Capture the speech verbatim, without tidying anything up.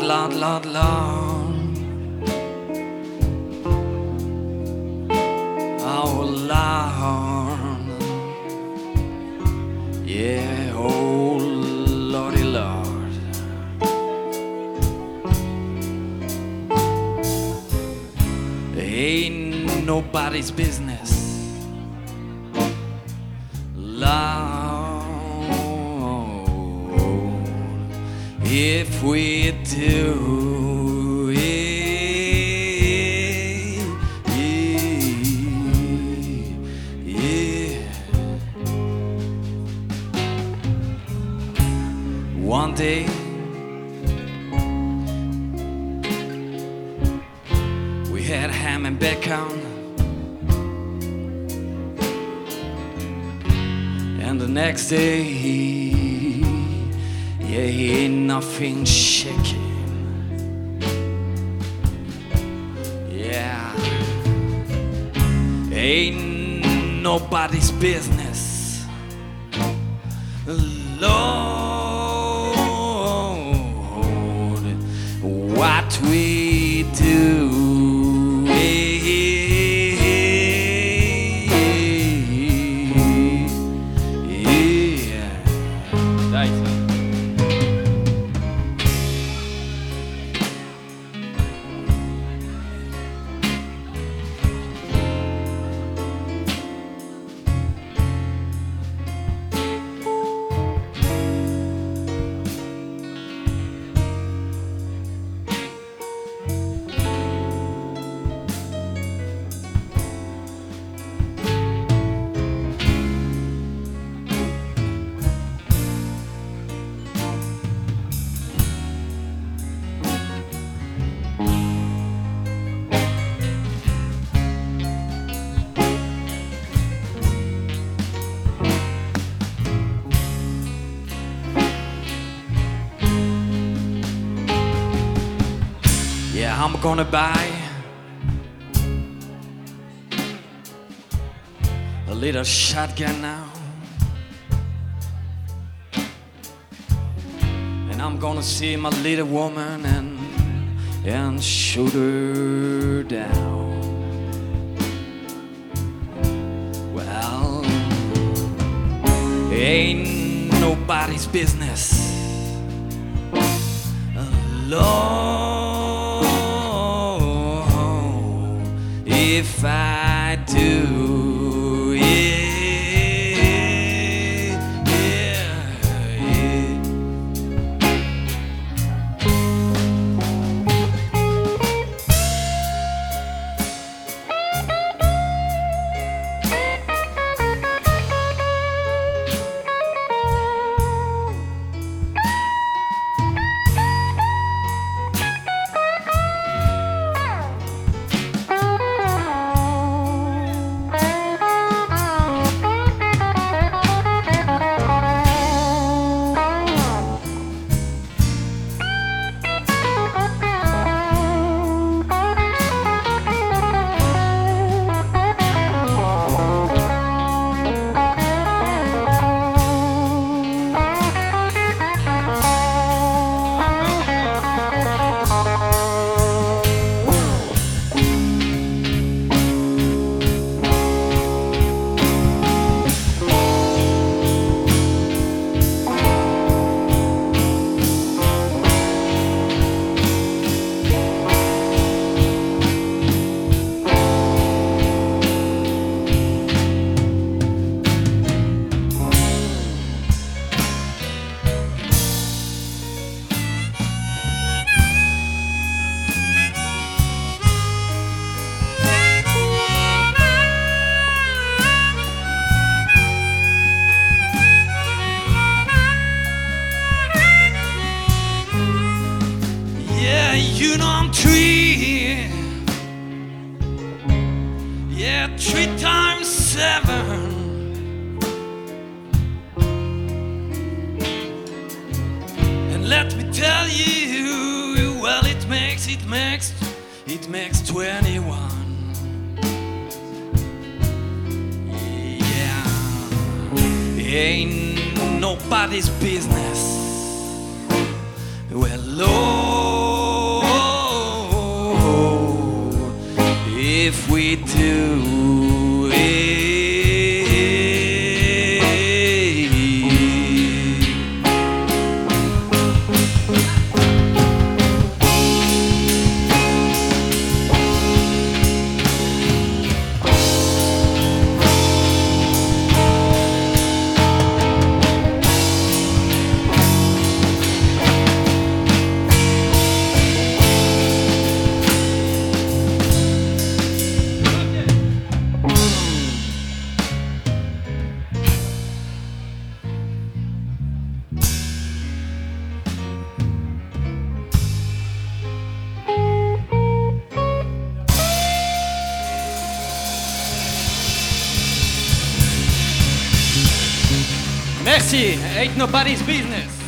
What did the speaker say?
Lord, Lord, Lord. Oh, Lord. Yeah, oh, Lordy, Lord. Ain't nobody's business, Lord, if we do it, yeah, yeah. One day we had ham and bacon, and the next day, yeah, ain't nothing shaking. Yeah, ain't nobody's business, Lord, what we do. Yeah, I'm gonna buy a little shotgun now, and I'm gonna see my little woman and and shoot her down. Well, ain't nobody's business, Lord, if I do, yeah, yeah, yeah. You know I'm three, yeah, three times seven. And let me tell you, well, it makes, it makes, it makes twenty-one. Yeah, ain't nobody's business. Well, Lord, Merci, ain't nobody's business.